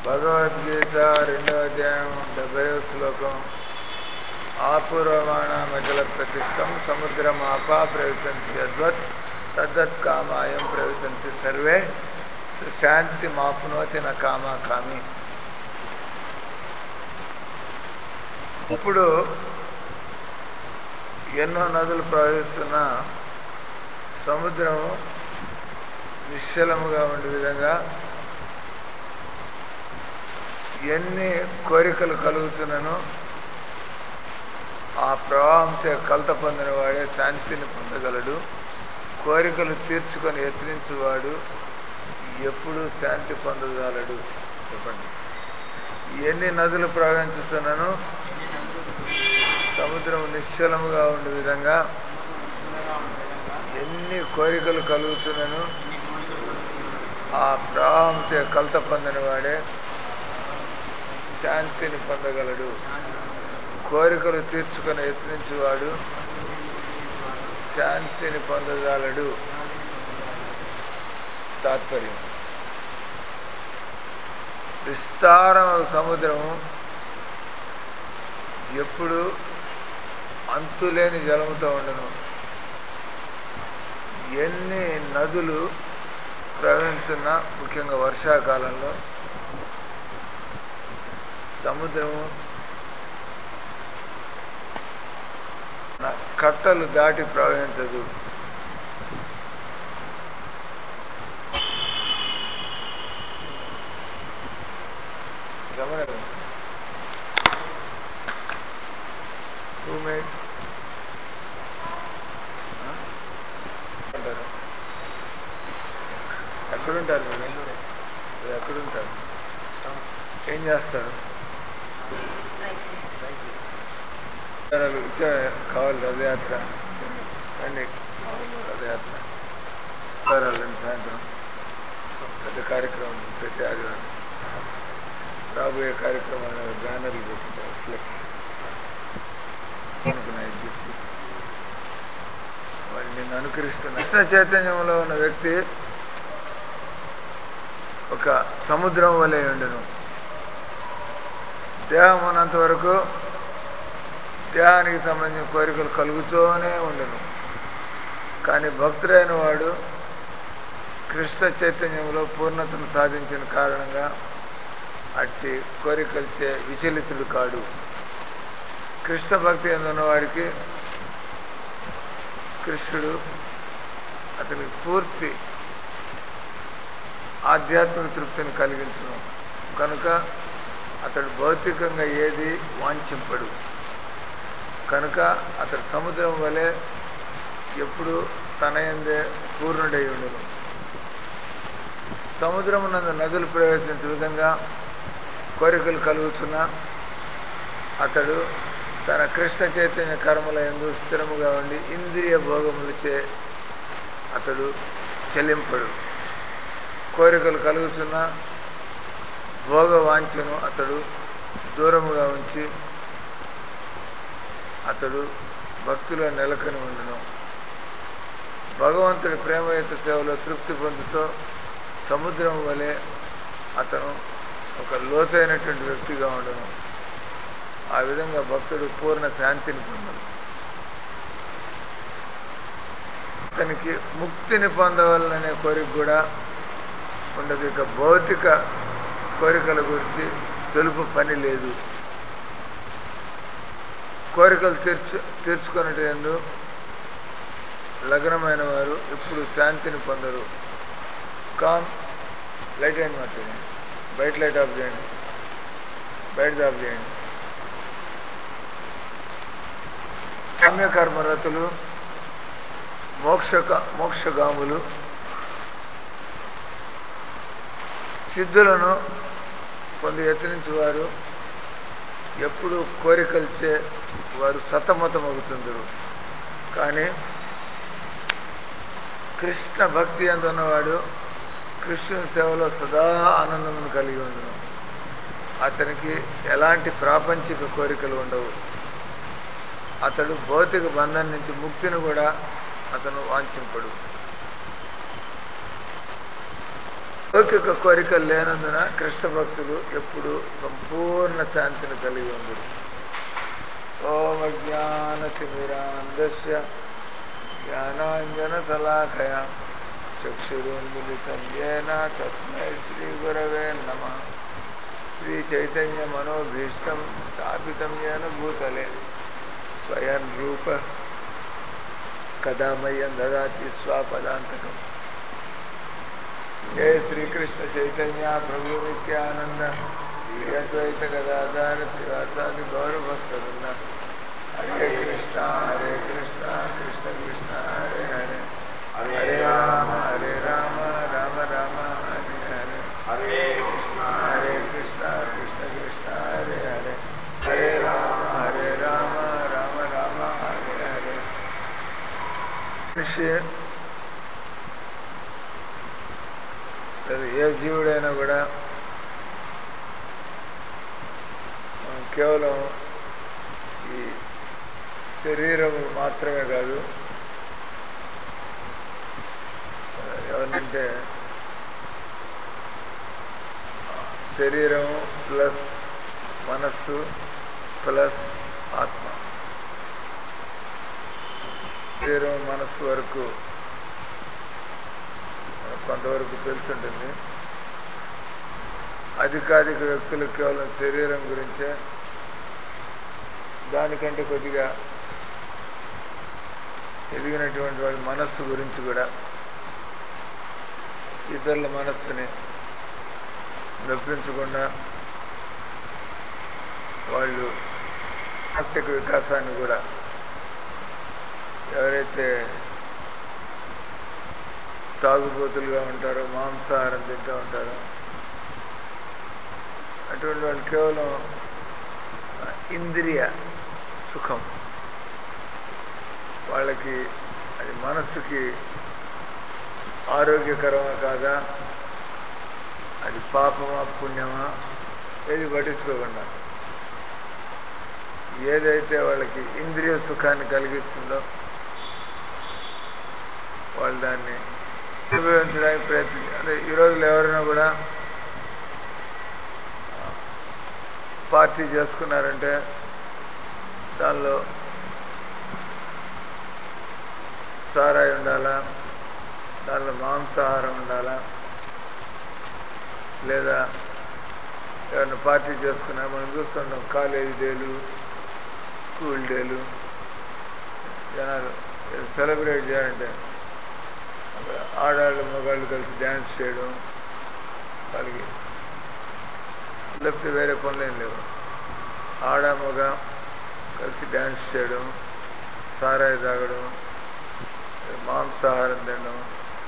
భగవద్గీత 2వ అధ్యాయం 70వ శ్లోకం. ఆపూర్వమాణమచల ప్రతిష్టం సముద్రమాప ప్రవిశంతి యద్వత్ తద్దత్ కామాయం ప్రవిశంతి సర్వే శాంతి మాప్నోతి న కామాకామి. ఇప్పుడు ఎన్నో నదులు ప్రవహిస్తున్న సముద్రం నిశ్చలముగా ఉండే విధంగా ఎన్ని కోరికలు కలుగుతున్నను ఆ ప్రవాహంతో కలత పొందిన వాడే శాంతిని పొందగలడు. కోరికలు తీర్చుకొని యత్నించువాడు ఎప్పుడు శాంతి పొందగలడు? చెప్పండి. ఎన్ని నదులు ప్రవహించుతున్నను సముద్రం నిశ్చలముగా ఉండే విధంగా ఎన్ని కోరికలు కలుగుతున్నను ఆ ప్రవాహంతో కలత పొందిన వాడే శాంతిని పొందగలడు. కోరికలు తీర్చుకొని యత్నించువాడు శాంతిని పొందగలడు. తాత్పర్యం: విస్తారమైన సముద్రము ఎప్పుడు అంతులేని జలముతో ఉండను. ఎన్ని నదులు ప్రవహిస్తున్నా, ముఖ్యంగా వర్షాకాలంలో సముద్రము కట్టలు దాటి ప్రవహించదు. గమనించండి. ఎక్కడుంటారు మీరు? ఎక్కడుంటారు? ఏం చేస్తారు? కావాలి రథయాత్ర అండి. రథయాత్ర రండి. సాయంత్రం పెద్ద కార్యక్రమం ప్రతి ఆదివారం. రాబోయే కార్యక్రమాలు బ్యానర్లు పెట్టుకుంటారు. ఫ్లెక్స్ అనుకున్నాయి. వాళ్ళు నిన్ను అనుకరిస్తున్న కృష్ణ చైతన్యంలో ఉన్న వ్యక్తి ఒక సముద్రం వలె ఉండెను. దేహం ఉన్నంత వరకు దేహానికి సంబంధించిన కోరికలు కలుగుతూనే ఉండను. కానీ భక్తుడైన వాడు కృష్ణ చైతన్యంలో పూర్ణతను సాధించిన కారణంగా అట్టి కోరికలచే విచలితుడు కాడు. కృష్ణ భక్తి ఎందున్న వారికి కృష్ణుడు అతనికి పూర్తి ఆధ్యాత్మిక తృప్తిని కలిగించును. కనుక అతడు భౌతికంగా ఏది వాంఛింపడు. కనుక అతడు సముద్రం వలె ఎప్పుడు తన యందే పూర్ణుడై ఉండును. సముద్రమునందు నదులు ప్రవేశించే విధంగా కోరికలు కలుగుతున్నా అతడు తన కృష్ణ చైతన్య కర్మల యందు స్థిరముగా ఉండి ఇంద్రియ భోగములచే అతడు చెల్లింపడు. కోరికలు కలుగుతున్న భోగ వాంఛను అతడు దూరముగా ఉంచి అతడు భక్తిలో నెలకొని ఉండును. భగవంతుడి ప్రేమయుత సేవలో తృప్తి పొందుతూ సముద్రం వలె అతను ఒక లోతైనటువంటి వ్యక్తిగా ఉండును. ఆ విధంగా భక్తుడు పూర్ణ శాంతిని పొందను. అతనికి ముక్తిని పొందవాలనే కోరిక కూడా ఉండదు. ఇక భౌతిక కోరికల గురించి తెలుపు పని లేదు. కోరికలు తీర్చుకున్నట్టు ఎందు లగ్నమైన వారు ఎప్పుడు శాంతిని పొందరు. లైట్ అయిన మాట్లాడండి. బయట లైట్ ఆఫ్ చేయండి. బయట ఆఫ్ చేయండి. కామ్యకర్మరతులు మోక్షగాములు సిద్ధులను పొంది యత్నించువారు ఎప్పుడు కోరికలచే వారు సతమతమవుతుందరు. కానీ కృష్ణ భక్తి అందున్నవాడు కృష్ణుని సేవలో సదా ఆనందమును కలిగి ఉండును. అతనికి ఎలాంటి ప్రాపంచిక కోరికలు ఉండవు. అతడు భౌతిక బంధం నుంచి ముక్తిని కూడా అతను వాంఛింపడు. లౌకిక కోరికలు లేనందున కృష్ణ భక్తులు ఎప్పుడు సంపూర్ణ శాంతిని కలిగి ఉండరు. ఓం అజ్ఞానతిమిరాంధస్య జ్ఞానాంజనశలాకయ చక్షురున్మిలితం యేన తస్మై శ్రీగురవే నమః. శ్రీచైతన్యమనోభీష్టం స్థాపితం యేన భూతలే స్వయం రూప కదా మह्यं దదాతి స్వపదాంతకం. జయ శ్రీకృష్ణ చైతన్య ప్రభు నిత్యానంద శ్రీ అద్వైత గదాధర శ్రీవాసాది గౌరభక్తవృంద. హరే కృష్ణ కృష్ణ కృష్ణ హరే హరే, హరే రామ రామ రామ హరే హరే, హరే కృష్ణ కృష్ణ కృష్ణ హరే హరే, హరే రామ రామ రామ హరే హరే. మనిషి ఏ జీవుడైనా కూడా కేవలం ఈ శరీరం మాత్రమే కాదు, ఎవరంటే శరీరం ప్లస్ మనస్సు ప్లస్ ఆత్మ. శరీరం మనస్సు వరకు కొంతవరకు తెలుసుంటుంది. అధికారిక వ్యక్తులు కేవలం శరీరం గురించే, దానికంటే కొద్దిగా ఎదిగినటువంటి వాళ్ళ మనస్సు గురించి కూడా, ఇతరుల మనస్సుని నొప్పించకుండా వాళ్ళు ఆర్థిక వికాసాన్ని కూడా, ఎవరైతే తాగుబోతులుగా ఉంటారో, మాంసాహారం తింటూ ఉంటారో, అటువంటి వాళ్ళు కేవలం ఇంద్రియ సుఖం, వాళ్ళకి అది మనస్సుకి ఆరోగ్యకరమా కాదా, అది పాపమా పుణ్యమా ఏది పట్టించుకోకుండా ఏదైతే వాళ్ళకి ఇంద్రియ సుఖాన్ని కలిగిస్తుందో వాళ్ళు దాన్ని అనుభవించడానికి ప్రయత్నించారు. అదే ఈ రోజుల్లో ఎవరైనా కూడా పార్టీ చేసుకున్నారంటే దానిలో సారాయి ఉండాలా, దానిలో మాంసాహారం ఉండాలా, లేదా ఎవరైనా పార్టీ చేసుకున్నా మనం చూస్తుంటాం, కాలేజీ డేలు, స్కూల్ డేలు, జనాలు సెలబ్రేట్ చేయాలంటే ఆడవాళ్ళు మగవాళ్ళు కలిసి డ్యాన్స్ చేయడం, వాళ్ళకి లేకపోతే వేరే పనులు ఏం లేవు. ఆడ మగ కలిసి డ్యాన్స్ చేయడం, సారాయి తాగడం, మాంసాహారం తినడం,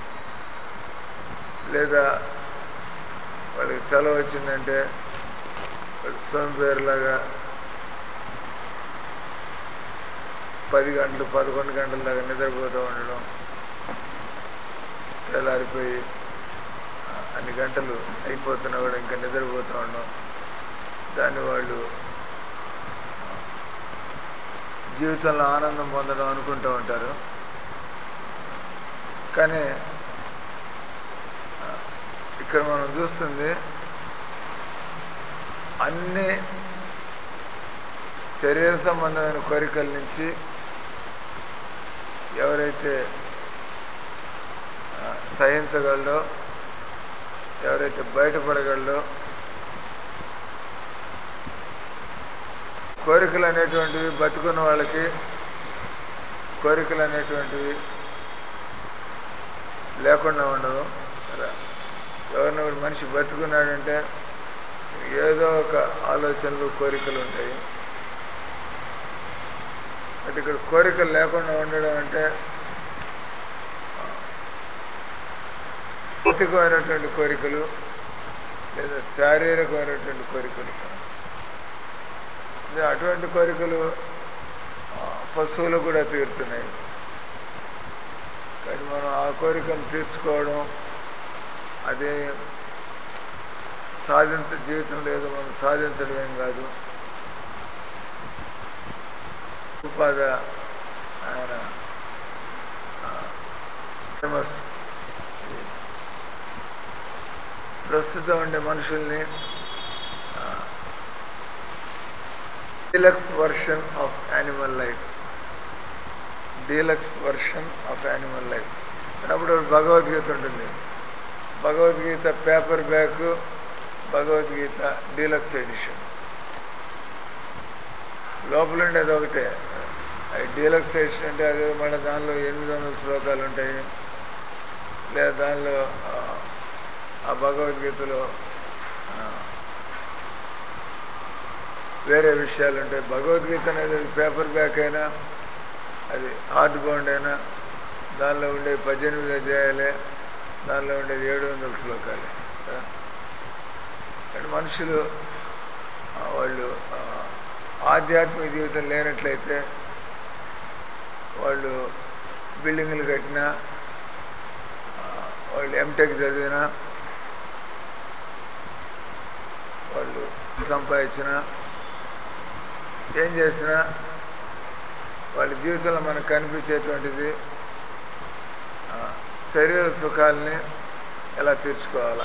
లేదా వాళ్ళకి సెలవు వచ్చిందంటే వాళ్ళు సోంబేరులాగా 10 గంటలు 11 గంటల దాకా నిద్రపోతూ ఉండడం, తెల్లారిపోయి అన్ని గంటలు అయిపోతున్నా కూడా ఇంకా నిద్రపోతూ ఉండడం, దాన్ని వాళ్ళు జీవితంలో ఆనందం పొందడం అనుకుంటూ ఉంటారు. కానీ ఇక్కడ మనం చూస్తుంది అన్ని శరీర సంబంధమైన కోరికల నుంచి ఎవరైతే సహించగలడో, ఎవరైతే బయటపడగలడో, కోరికలు అనేటువంటివి బతుకున్న వాళ్ళకి కోరికలు అనేటువంటివి లేకుండా ఉండవు కదా. ఎవరినో మనిషి బతుకున్నాడంటే ఏదో ఒక ఆలోచనలు కోరికలు ఉంటాయి. అంటే ఇక్కడ కోరికలు లేకుండా ఉండడం అంటే భౌతికమైనటువంటి కోరికలు లేదా శారీరకమైనటువంటి కోరికలు. అటువంటి కోరికలు పశువులు కూడా తీరుతున్నాయి. కానీ మనం ఆ కోరికను తీర్చుకోవడం, అదే జీవితంలో ఏదో మనం సాధించడం ఏం కాదు. ఉపాధ ఆయన ఫేమస్ ప్రస్తుతం ఉండే మనుషుల్ని deluxe version of animal life, deluxe version of animal life అప్పుడు భగవద్గీత ఉంటుంది. Bhagavad Gita paper back, Bhagavad Gita deluxe edition. లోపల ఉండేది ఒకటే. అది డీలక్స్ ఎడిషన్ అంటే అది మళ్ళీ దానిలో 800 శ్లోకాలు ఉంటాయి. లేదా దానిలో ఆ భగవద్గీతలో వేరే విషయాలు ఉంటాయి. భగవద్గీత అనేది అది పేపర్ బ్యాక్ అయినా, అది హార్డ్ బౌండ్ అయినా, దానిలో ఉండే 18 అధ్యాయాలే, దానిలో ఉండేది 700 శ్లోకాలే. అంటే మనుషులు వాళ్ళు ఆధ్యాత్మిక జీవితం లేనట్లయితే వాళ్ళు బిల్డింగ్లు కట్టినా, వాళ్ళు ఎంటెక్ చదివినా, వాళ్ళు సంపాదించినా, ఏం చేసినా వాళ్ళ జీవితంలో మనకు కనిపించేటువంటిది శరీర సుఖాలని ఎలా తీర్చుకోవాలా,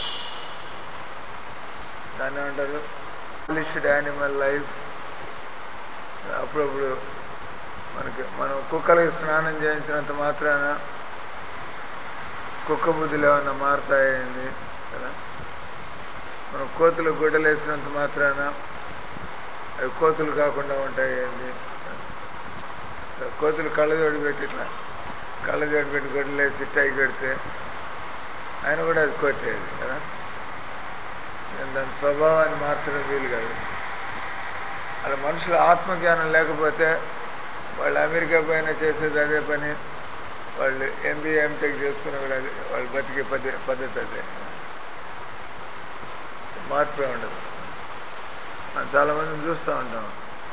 దాన్ని ఏమంటారు పాలిష్డ్ యానిమల్ లైఫ్. అప్పుడప్పుడు మనం కుక్కలకి స్నానం చేయించినంత మాత్రాన కుక్క బుద్ధులు ఏమన్నా మారుతాయండి కదా. మనం కోతులు గుడ్డలు వేసినంత మాత్రాన అవి కోతులు కాకుండా ఉంటాయండి. కోతులు కళ్ళజోడు పెట్టి ఇట్లా కళ్ళజోడు పెట్టి గుడ్డలు వేసి టై కడితే ఆయన కూడా అది కోతేది కదా. దాని స్వభావాన్ని మార్చడం వీలు కాదు. అలా మనుషుల ఆత్మజ్ఞానం లేకపోతే వాళ్ళు అమెరికా పైన చేసేది అదే పని, వాళ్ళు ఎంబీఏ ఎంటెక్ చేసుకున్న కూడా అది వాళ్ళు బతికే పద్ధతి అదే, మార్పే ఉండదు. మనం చాలామందిని చూస్తూ ఉంటాం.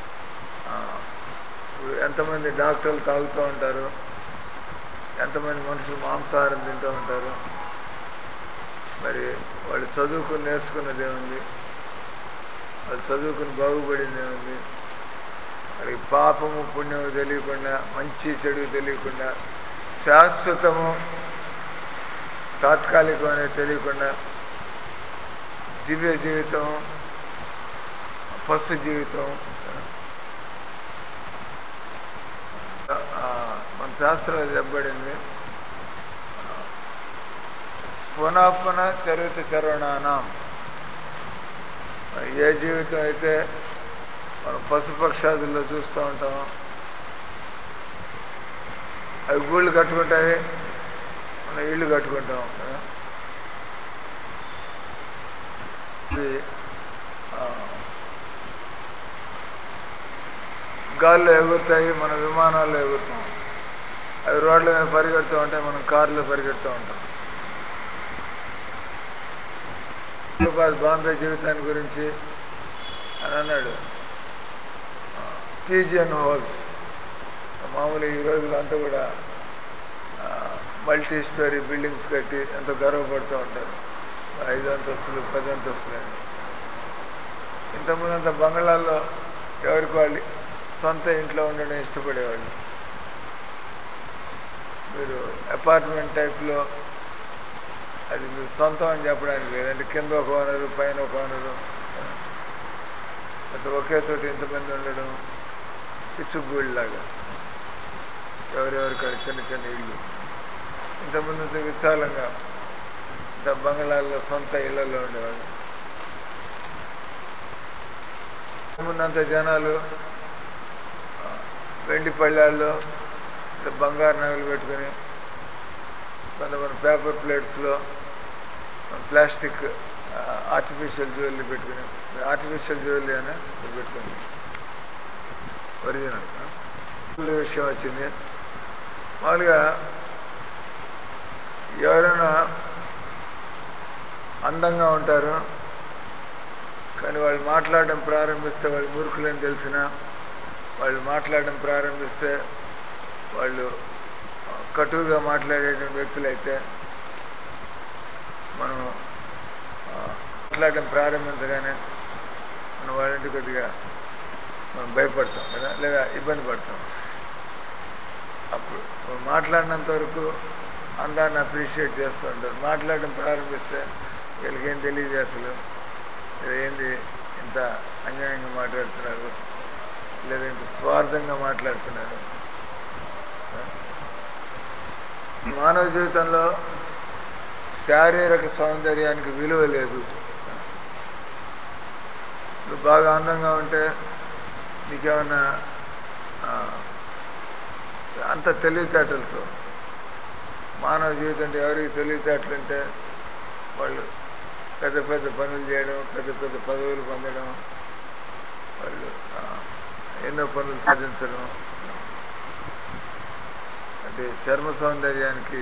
ఇప్పుడు ఎంతమంది డాక్టర్లు తాగుతూ ఉంటారు, ఎంతమంది మనుషులు మాంసాహారం తింటూ ఉంటారు. మరి వాళ్ళు చదువుకుని నేర్చుకున్నది ఏముంది, వాళ్ళు చదువుకుని బాగుపడింది ఏముంది. వాళ్ళకి పాపము పుణ్యము తెలియకుండా, మంచి చెడు తెలియకుండా, శాశ్వతము తాత్కాలికం అనేది తెలియకుండా, దివ్య జీవితం పశు జీవితం. మన శాస్త్రాలు చెప్పబడింది, పునఃపున చరిత చరణానం. ఏ జీవితం అయితే మనం పశుపక్షాదుల్లో చూస్తూ ఉంటాం, అవి గూళ్ళు కట్టుకుంటాయి, మనం ఇళ్ళు కట్టుకుంటాం. గాల్లో ఎగురుతాయి, మన విమానాల్లో ఎగురుతాం. అవి రోడ్ల మీద పరిగెడుతూ ఉంటాయి, మనం కార్లో పరిగెడుతూ ఉంటాం. బాంబే జీవితాన్ని గురించి అని అన్నాడు, పీజియన్ హోల్స్. మామూలు ఈ రోజులు అంతా కూడా మల్టీ స్టోరీ బిల్డింగ్స్ కట్టి ఎంతో గర్వపడుతూ ఉంటారు. 5 అంతస్తులు 10 అంతస్తులు అని. ఇంతకుముందు అంత బంగ్లాల్లో ఎవరికి వాళ్ళు సొంత ఇంట్లో ఉండడం ఇష్టపడేవాళ్ళు. మీరు అపార్ట్మెంట్ టైప్లో అది మీరు సొంతం అని చెప్పడానికి లేదంటే కింద ఒక ఓనరు పైన ఒక ఓనరు, అది ఒకే చోట ఇంతమంది ఉండడం పిచ్చుగూళ్ళలాగా, ఎవరెవరికాడు చిన్న చిన్న ఇళ్ళు. ఇంతకుముందు విశాలంగా ఇంత బంగ్లాల్లో సొంత ఇళ్లలో ఉండేవాళ్ళు. ముందంత జనాలు వెండి పళ్ళాల్లో బంగారు నగలు పెట్టుకుని, కొంతమంది పేపర్ ప్లేట్స్లో ప్లాస్టిక్ ఆర్టిఫిషియల్ జ్యువెలరీ పెట్టుకుని, ఆర్టిఫిషియల్ జ్యువెలరీ అని పెట్టుకుని ఒరిజినల్ విషయం వచ్చింది. మామూలుగా ఎవరైనా అందంగా ఉంటారు, కానీ వాళ్ళు మాట్లాడడం ప్రారంభిస్తే వాళ్ళు మూర్ఖులని తెలిసిన, వాళ్ళు మాట్లాడడం ప్రారంభిస్తే వాళ్ళు కటువుగా మాట్లాడేటువంటి వ్యక్తులైతే మనం మాట్లాడడం ప్రారంభించగానే మనం వాళ్ళంటి కొద్దిగా మనం భయపడతాం కదా, లేదా ఇబ్బంది పడతాం. అప్పుడు మాట్లాడినంత వరకు అందాన్ని అప్రిషియేట్ చేస్తూ ఉంటారు. మాట్లాడడం ప్రారంభిస్తే వీళ్ళకేం తెలియదు అసలు, ఏంది ఇంత అన్యాయంగా మాట్లాడుతున్నారు, లేదా ఇంత స్వార్థంగా మాట్లాడుతున్నారు. మానవ జీవితంలో శారీరక సౌందర్యానికి విలువ లేదు. నువ్వు బాగా అందంగా ఉంటే నీకేమన్నా అంత తెలివితేటలతో, మానవ జీవితంలో ఎవరికి తెలివితేటలుంటే వాళ్ళు పెద్ద పెద్ద పనులు చేయడం, పెద్ద పెద్ద పదవులు పొందడం, వాళ్ళు ఎన్నో పనులు సాధించడం. అంటే చర్మ సౌందర్యానికి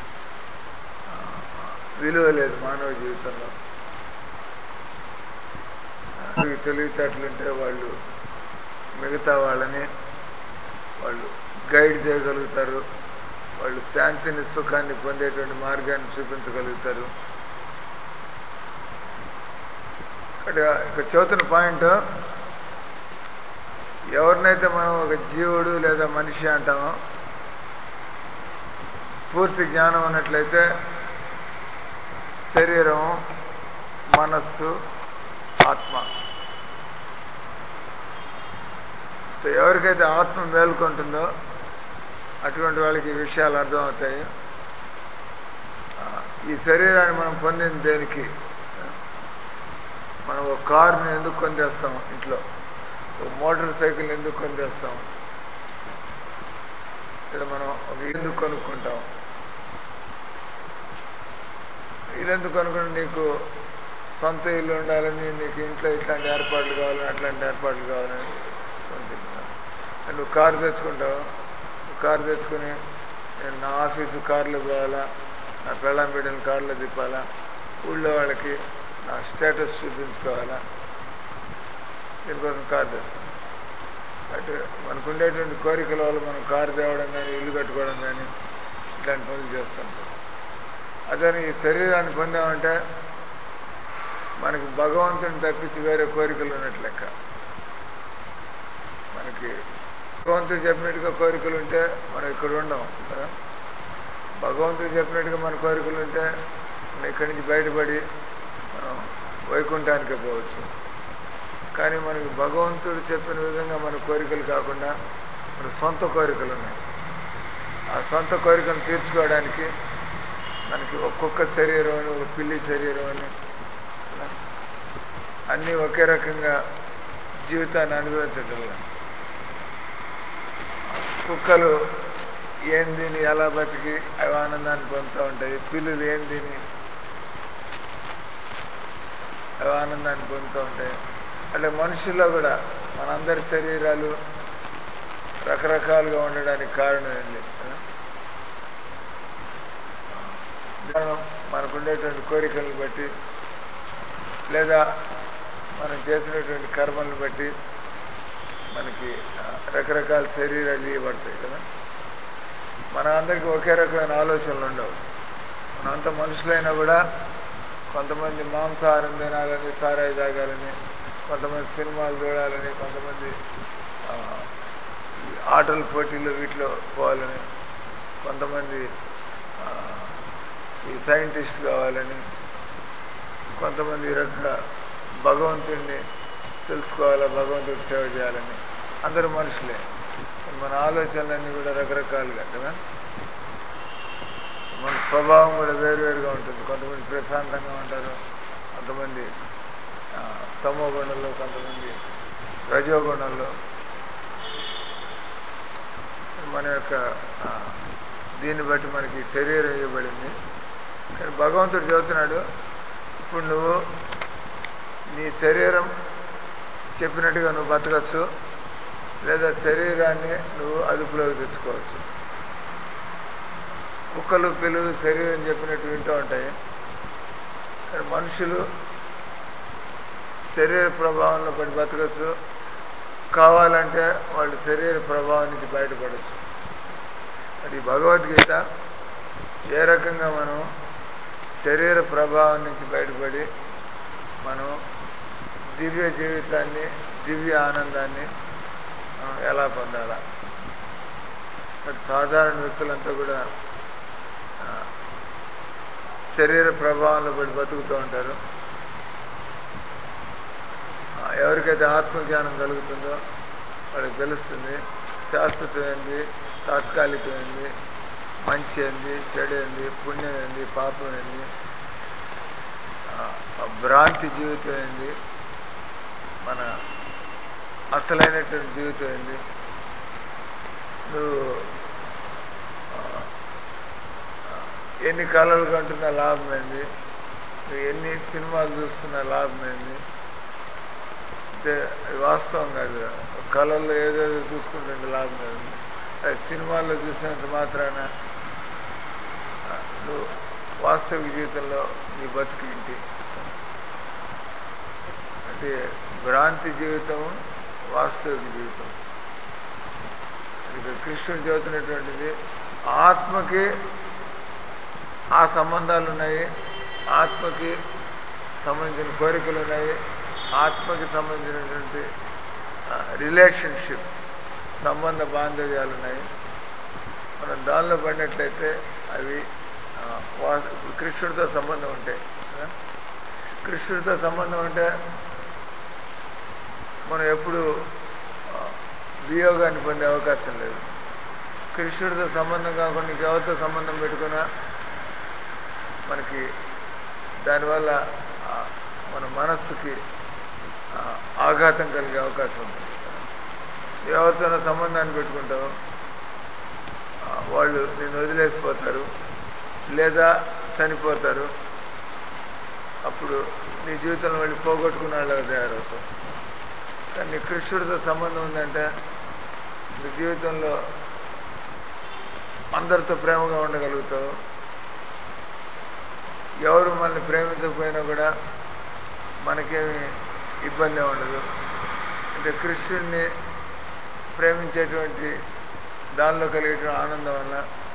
విలువ లేదు మానవ జీవితంలో. తెలివితేటలుంటే వాళ్ళు మిగతా వాళ్ళని వాళ్ళు గైడ్ చేయగలుగుతారు, వాళ్ళు శాంతిని సుఖాన్ని పొందేటువంటి మార్గాన్ని చూపించగలుగుతారు. ఇక్కడ చదువుతున్న పాయింట్, ఎవరినైతే మనం ఒక జీవుడు లేదా మనిషి అంటామో, పూర్తి జ్ఞానం ఉన్నట్లయితే శరీరం, మనస్సు, ఆత్మ. సో ఎవరికైతే ఆత్మ మేల్కొంటుందో అటువంటి వాళ్ళకి ఈ విషయాలు అర్థమవుతాయి. ఈ శరీరాన్ని మనం పొందింది దేనికి? మనం ఒక కారుని ఎందుకు కొనిచేస్తాం, ఇంట్లో ఒక మోటార్ సైకిల్ ఎందుకు కొనిచేస్తాం, లేదా మనం ఒక ఎందుకు కొనుక్కుంటాం? ఇల్లు ఎందుకు కొనుక్కుంటే నీకు సొంత ఇల్లు ఉండాలని, నీకు ఇంట్లో ఇట్లాంటి ఏర్పాట్లు కావాలని, అట్లాంటి ఏర్పాట్లు కావాలని ఉంటుంది. నువ్వు కారు తెచ్చుకుంటావు, కారు తెచ్చుకుని నేను నా ఆఫీసు కారులో పోవాలా, నా పెళ్ళాం బిడ్డని కారులో తిప్పాలా, ఊళ్ళో వాళ్ళకి నా స్టేటస్ చూపించుకోవాలా, దీనికోసం కారు తెస్తాం. అంటే మనకు ఉండేటువంటి కోరికల వల్ల మనం కారు తేవడం కానీ, ఇల్లు కట్టుకోవడం కానీ ఇట్లాంటి పనులు చేస్తుంటాం. అదే ఈ శరీరాన్ని పొందామంటే మనకి భగవంతుని తప్పించి వేరే కోరికలు ఉన్నట్లు లెక్క. మనకి భగవంతుడు చెప్పినట్టుగా కోరికలు ఉంటే మనం ఇక్కడ ఉండం కదా. భగవంతుడు చెప్పినట్టుగా మన కోరికలు ఉంటే మనం ఇక్కడి నుంచి బయటపడి మనం వైకుంఠానికి పోవచ్చు. కానీ మనకి భగవంతుడు చెప్పిన విధంగా మన కోరికలు కాకుండా మన సొంత కోరికలు ఉన్నాయి. ఆ సొంత కోరికను తీర్చుకోవడానికి మనకి ఒక్కొక్క శరీరం అని, ఒక పిల్లి శరీరం అని, అన్నీ ఒకే రకంగా జీవితాన్ని అనుభవించగల. కుక్కలు ఏం తిని ఎలా బతికి అవి ఆనందాన్ని పొందుతూ ఉంటాయి, పిల్లులు ఏం తిని అవి ఆనందాన్ని పొందుతూ ఉంటాయి. అంటే మనుషుల్లో కూడా మనందరి శరీరాలు రకరకాలుగా ఉండడానికి కారణం ఏంటి? మనకు ఉండేటువంటి కోరికలను బట్టి, లేదా మనం చేసినటువంటి కర్మలను బట్టి మనకి రకరకాల శరీరాలు ఇవ్వబడతాయి కదా. మన అందరికీ ఒకే రకమైన ఆలోచనలు ఉండవు. మనంత మనుషులైనా కూడా కొంతమంది మాంసాహారం తినాలని, సారాయి తాగాలని, కొంతమంది సినిమాలు చూడాలని, కొంతమంది ఆటల పోటీలు వీటిలో పోవాలని, కొంతమంది ఈ సైంటిస్ట్ కావాలని, కొంతమంది ఈ రకంగా భగవంతుడిని తెలుసుకోవాలా, భగవంతుడి సేవ చేయాలని. అందరూ మనుషులే, మన ఆలోచనలన్నీ కూడా రకరకాలుగా కదా. మన స్వభావం కూడా వేరువేరుగా ఉంటుంది. కొంతమంది ప్రశాంతంగా ఉంటారు, కొంతమంది తమో గుణంలో, కొంతమంది రజోగుణంలో. మన యొక్క దీన్ని బట్టి మనకి శరీరం ఇవ్వబడింది. కానీ భగవంతుడు చెబుతున్నాడు, ఇప్పుడు నువ్వు నీ శరీరం చెప్పినట్టుగా నువ్వు బతకచ్చు, లేదా శరీరాన్ని నువ్వు అదుపులోకి తెచ్చుకోవచ్చు. కుక్కలు, పిల్లులు శరీరం చెప్పినట్టు వింటూ ఉంటాయి. కానీ మనుషులు శరీర ప్రభావంలో పడి బతకచ్చు, కావాలంటే వాళ్ళు శరీర ప్రభావం నుంచి బయటపడచ్చు. అది భగవద్గీత ఏ రకంగా మనం శరీర ప్రభావం నుంచి బయటపడి మనం దివ్య జీవితాన్ని, దివ్య ఆనందాన్ని ఎలా పొందాలా. సాధారణ వ్యక్తులంతా కూడా శరీర ప్రభావంలో పడి బతుకుతూ ఉంటారు. ఎవరికైతే ఆత్మజ్ఞానం కలుగుతుందో వాళ్ళకి తెలుస్తుంది శాశ్వతం ఏంది, తాత్కాలికమైంది, మంచి ఏంది, చెడు ఏంది, పుణ్యం ఏంది, పాపం ఏంది, భ్రాంతి జీవితం ఏంది, మన అసలైనటువంటి జీవితం ఏంది. నువ్వు ఎన్ని కళలు కంటున్న లాభం ఏంది, నువ్వు ఎన్ని సినిమాలు చూస్తున్న లాభం ఏంది. అంటే అది వాస్తవం కాదు. కళల్లో ఏదేదో చూసుకుంటుంటే లాభం లేదు. అది సినిమాల్లో చూసినంత మాత్రాన నువ్వు వాస్తవిక జీవితంలో నీ బతుకేంటి అంటే భ్రాంతి జీవితం, వాస్తవిక జీవితం. ఇక్కడ కృష్ణుడు చెబుతున్నటువంటిది ఆత్మకి ఆ సంబంధాలు ఉన్నాయి, ఆత్మకి సంబంధించిన కోరికలు ఉన్నాయి, ఆత్మకి సంబంధించినటువంటి రిలేషన్షిప్స్, సంబంధ బాంధవ్యాలు ఉన్నాయి. మనం దానిలో పడినట్లయితే అవి కృష్ణుడితో సంబంధం ఉంటాయి. కృష్ణుడితో సంబంధం ఉంటే మనం ఎప్పుడు వియోగాన్ని పొందే అవకాశం లేదు. కృష్ణుడితో సంబంధం కాకుండా ఎవరితో సంబంధం పెట్టుకున్నా మనకి దానివల్ల మన మనస్సుకి ఆఘాతం కలిగే అవకాశం ఉంటుంది. ఎవరితోనో సంబంధాన్ని పెట్టుకుంటావు, వాళ్ళు నిన్ను వదిలేసిపోతారు లేదా చనిపోతారు. అప్పుడు నీ జీవితంలో వాళ్ళు పోగొట్టుకున్న వాళ్ళగా తయారవుతావు. కానీ కృష్ణుడితో సంబంధం ఉందంటే నీ జీవితంలో అందరితో ప్రేమగా ఉండగలుగుతావు. ఎవరు మనల్ని ప్రేమించకపోయినా కూడా మనకేమి ఇబ్బంది ఉండదు. అంటే కృష్ణుడిని ప్రేమించేటువంటి దానిలో కలిగేటువంటి ఆనందం వల్ల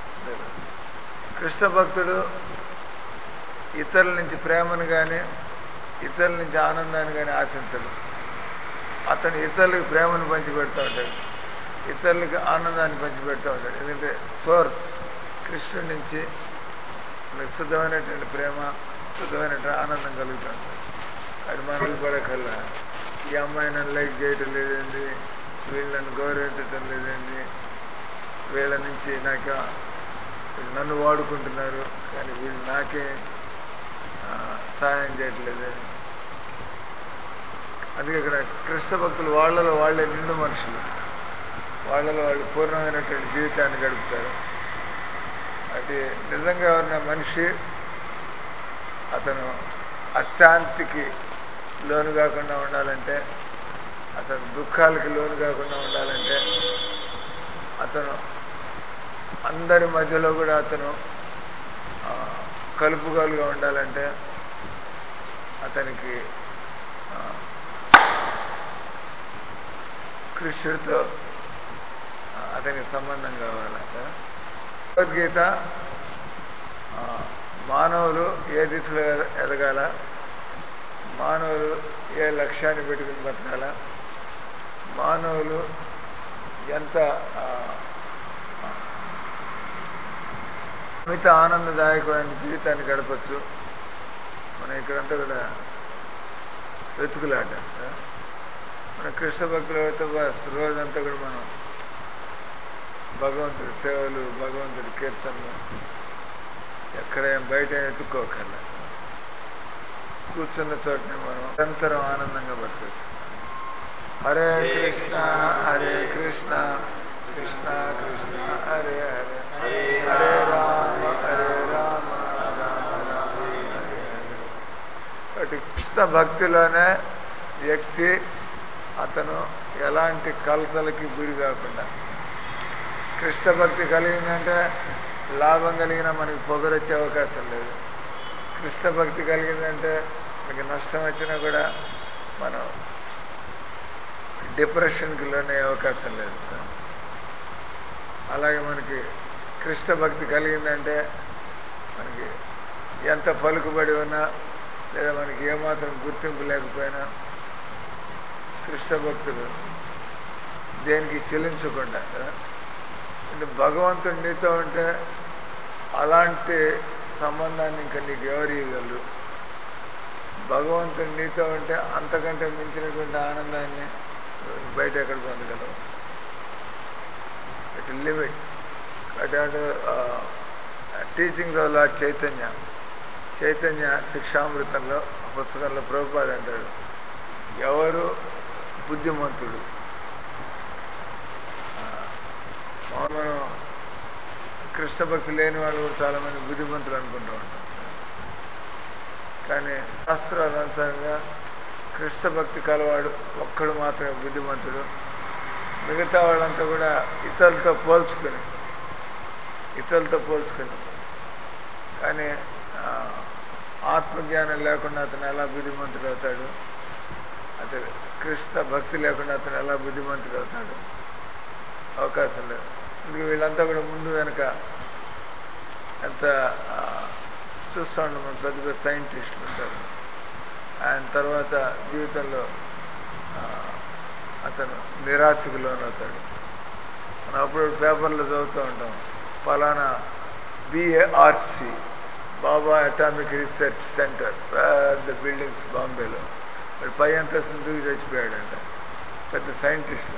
కృష్ణ భక్తుడు ఇతరుల నుంచి ప్రేమను కానీ ఇతరుల నుంచి ఆనందాన్ని కానీ ఆశించడు. అతను ఇతరులకు ప్రేమను పంచిపెడుతూ ఉంటాడు, ఇతరులకు ఆనందాన్ని పంచిపెడుతూ ఉంటాడు. ఎందుకంటే సోర్స్ కృష్ణుడి నుంచి మనకు శుద్ధమైనటువంటి ప్రేమ, శుద్ధమైనటువంటి ఆనందం కలుగుతూ ఉంటుంది. అది మనల్ని పడకల్లా ఈ అమ్మాయి నన్ను లైక్ చేయటం లేదండి, వీళ్ళు నన్ను గౌరవించటం లేదండి, వీళ్ళ నుంచి నాకు నన్ను వాడుకుంటున్నారు కానీ వీళ్ళు నాకే సహాయం చేయట్లేదని. అందుకే ఇక్కడ కృష్ణ భక్తులు వాళ్ళలో వాళ్ళే నిండు మనుషులు, వాళ్ళలో వాళ్ళు పూర్ణమైనటువంటి జీవితాన్ని గడుపుతారు. అది నిజంగా ఉన్న మనిషి అతను అశాంతికి లోను కాకుండా ఉండాలంటే, అతను దుఃఖాలకి లోను కాకుండా ఉండాలంటే, అతను అందరి మధ్యలో కూడా అతను కలుపుగోలుగా ఉండాలంటే అతనికి కృష్ణుడితో అతనికి సంబంధం కావాలి. భగవద్గీత మానవులు ఏ దిశలో ఎదగాల, మానవులు ఏ లక్ష్యాన్ని పెట్టుకుని బతకాల, మానవులు ఎంత మిత ఆనందదాయకమైన జీవితాన్ని గడపచ్చు. మనం ఇక్కడంతా కూడా వెతుకులాట. మన కృష్ణ భక్తులతో రోజంతా కూడా మనం భగవంతుడి సేవలు, భగవంతుడి కీర్తనలు, ఎక్కడ బయట ఎత్తుక్కోకర్లా, కూర్చున్న చోటనే మనం నిరంతరం ఆనందంగా బతకచ్చు. హరే కృష్ణ హరే కృష్ణ కృష్ణ కృష్ణ హరే హరే, హరే రామ హరే రామ రామ రామ హరే హరే. కాబట్టి కృష్ణ భక్తిలోనే వ్యక్తి అతను ఎలాంటి కలతలకి గురి కాకుండా, కృష్ణ భక్తి కలిగిందంటే లాభం కలిగినా మనకి పొగరొచ్చే అవకాశం లేదు. కృష్ణ భక్తి కలిగిందంటే మనకి నష్టం వచ్చినా కూడా మనం డిప్రెషన్కి లోనే అవకాశం లేదు. అలాగే మనకి కృష్ణ భక్తి కలిగిందంటే మనకి ఎంత పలుకుబడి ఉన్నా లేదా మనకి ఏమాత్రం గుర్తింపు లేకపోయినా కృష్ణ భక్తులు దేనికి చెల్లించకుండా, అంటే భగవంతుడు నీతో ఉంటే అలాంటి సంబంధాన్ని ఇంకా నీకు ఎవరు ఇవ్వగలరు? భగవంతుడు నీతో ఉంటే అంతకంటే మించినటువంటి ఆనందాన్ని బయట ఎక్కడ పొందగలవు? ఇట్ లిమిట్ అటు టీచింగ్స్ ఆఫ్ లార్డ్ చైతన్య శిక్షామృతంలో పుస్తకంలో ప్రభుపాద అంటాడు, ఎవరు బుద్ధిమంతుడు? మనం కృష్ణ భక్తి లేని వాళ్ళు కూడా చాలామంది బుద్ధిమంతులు అనుకుంటూ ఉంటాం. కానీ శాస్త్రాల అనుసారంగా కృష్ణ భక్తి కలవాడు ఒక్కడు మాత్రమే బుద్ధిమంతుడు. మిగతా వాళ్ళంతా కూడా ఇతరులతో పోల్చుకొని కానీ ఆత్మజ్ఞానం లేకుండా అతను ఎలా బుద్ధిమంతుడు అవుతాడు? అతను కృష్ణ భక్తి లేకుండా అతను ఎలా బుద్ధిమంతుడు అవుతాడు? అవకాశం లేదు. అందుకే వీళ్ళంతా కూడా ముందు వెనక ఎంత చూస్తూ ఉంటాం. మన పెద్ద పెద్ద సైంటిస్టులు ఉంటారు, ఆయన తర్వాత జీవితంలో అతను నిరాశకు లోనవుతాడు. మనం అప్పుడు పేపర్లో చదువుతూ ఉంటాం, ఫలానా BARC Bhabha atomic research centre, పెద్ద బిల్డింగ్స్ బాంబేలో, వాడు పై అంతస్తుని దూకి చచ్చిపోయాడంట, పెద్ద సైంటిస్టు.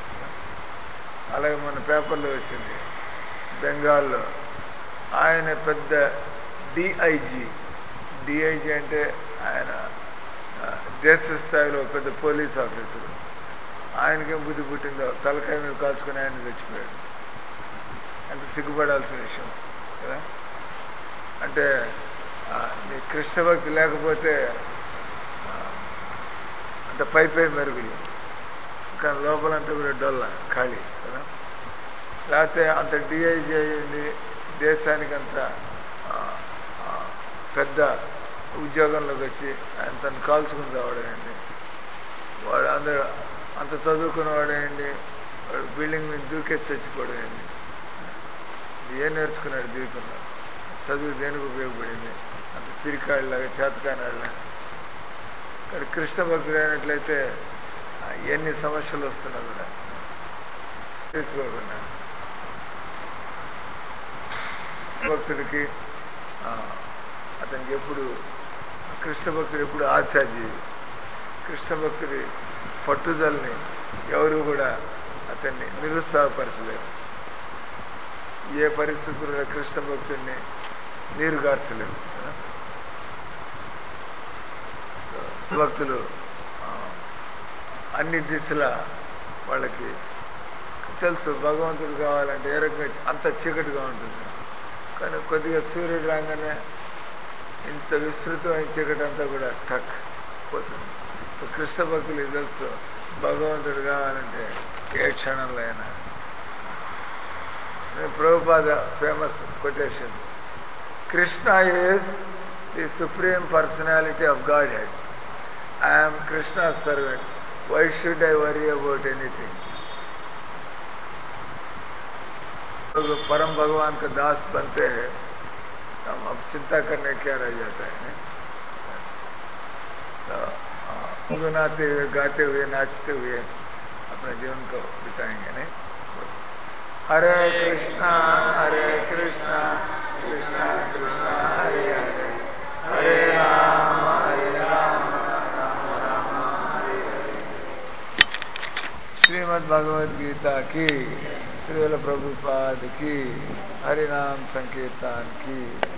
అలాగే మన పేపర్లో వచ్చింది బెంగాల్లో ఆయన పెద్ద డిఐజీ అంటే ఆయన దేశ స్థాయిలో పెద్ద పోలీస్ ఆఫీసరు. ఆయనకేం బుద్ధి పుట్టిందో తలకాయ మీద కాల్చుకుని ఆయన చచ్చిపోయాడు. అంటే సిగ్గుపడాల్సిన విషయం కదా. అంటే నీ కృష్ణ భక్తి లేకపోతే అంత పై మెరుగులు, కానీ లోపలంతా కూడా డొల్ల ఖాళీ కదా. లేకపోతే అంత డిఐజీ అయ్యింది, దేశానికి అంత పెద్ద ఉద్యోగంలోకి వచ్చి ఆయన తను కాల్చుకుని రావడేయండి. వాడు అందరూ అంత చదువుకున్న వాడేయండి, వాడు బిల్డింగ్ మీద దూకేసి చచ్చిపోవడేయండి. ఏం నేర్చుకున్నాడు జీవితంలో? చదువు దేనికి ఉపయోగపడింది? అంత పిరికాళ్ళలాగా చేతకానాళ్ళ. కానీ కృష్ణ భక్తుడు అయినట్లయితే ఎన్ని సమస్యలు వస్తున్నా కూడా తెచ్చుకోకుండా భక్తుడికి అతనికి ఎప్పుడు కృష్ణ భక్తుడు ఎప్పుడు ఆశాజీవి. కృష్ణ భక్తుడి పట్టుదలని ఎవరు కూడా అతన్ని నిరుత్సాహపరచలేరు. ఏ పరిస్థితుల్లో కృష్ణ భక్తుడిని నీరుగార్చలేము. భక్తులు అన్ని దిశలా వాళ్ళకి తెలుసు భగవంతుడు కావాలంటే ఏ రకంగా అంత చీకటిగా ఉంటుంది, కానీ కొద్దిగా సూర్యుడు రాగానే ఇంత విస్తృతమైన చీకటి అంతా కూడా టక్ పోతుంది. కృష్ణ భక్తులు తెలుసు భగవంతుడు కావాలంటే ఏ క్షణంలో అయినా. Prabhupada famous quotation, Krishna is the supreme personality of godhead, I'm Krishna servant, why should I worry about anything. परम भगवान का दास बनते हैं तो हम अब चिंता करने क्या रह जाता है। तो गुनगुनाते हुए, गाते हुए, नाचते हुए अपने जीवन को बिताएंगे नहीं। हरे कृष्णा कृष्णा कृष्णा हरे हरे, हरे राम राम राम हरे हरे। श्रीमद् भगवद गीता की, श्रील प्रभुपाद की, हरिनाम संकीर्तन की।